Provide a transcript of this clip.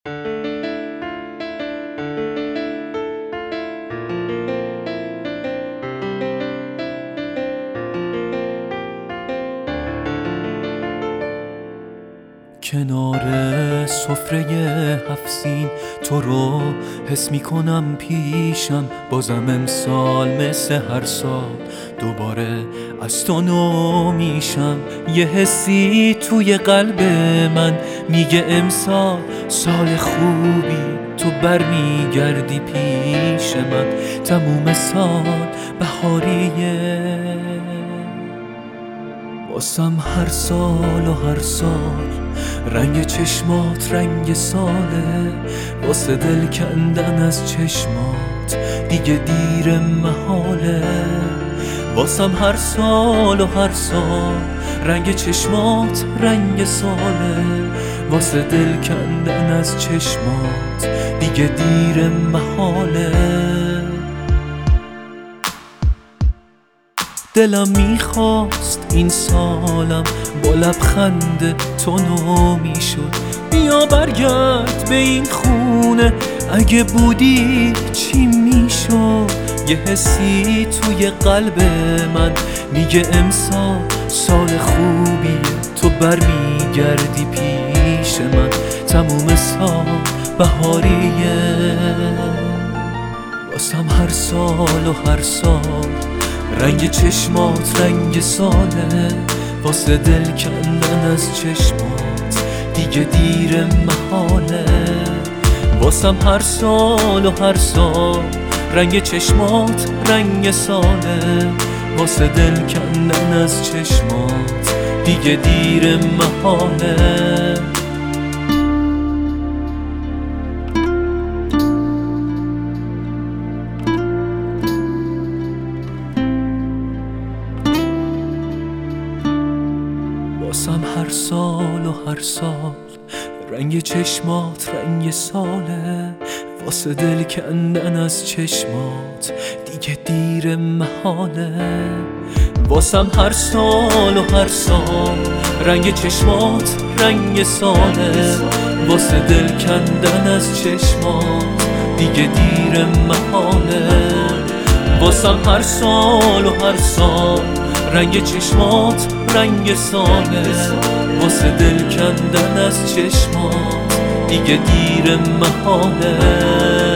کنار سفره 7 سین تو رو حس میکنم پیشم، بازم امسال مثل هر سال دوباره از تو نو میشم. یه حسی توی قلب من میگه امسال سال خوبی، تو برمیگردی پیش من. تموم سال بهاریه واسم، هر سال و هر سال رنگ چشمات رنگ ساله، واسه دل کندن از چشمات دیگه دیر محاله. واسم هر سال و هر سال رنگ چشمات رنگ ساله، واسه دل کندن از چشمات دیگه دیر محاله. دلم میخواست این سالم با لبخند تو نو میشد. بیا برگرد به این خونه، اگه بودی چی میشد؟ یه حسی توی قلب من میگه امسال سال خوبیه، تو برمیگردی پیش من. تموم سال بهاریه واسم، هر سال و هر سال رنگ چشمات رنگ ساله، واسه دل کندن از چشمات دیگه دیر محاله. واسم هر سال و هر سال رنگ چشمات رنگ ساله، واسه دل کندن از چشمات دیگه دیر محاله. واسم هر سال و هر سال رنگ چشمات رنگ ساله، واسه دل کندن از چشمات دیگه دیر محاله. واسم هر سال و هر سال رنگ چشمات رنگ ساله، واسه دل کندن از چشمات دیگه دیر محاله. واسم هر سال و هر سال رنگ چشمات رنگ ساله، واسه دل کندن از چشمات دیگه دیر محاله.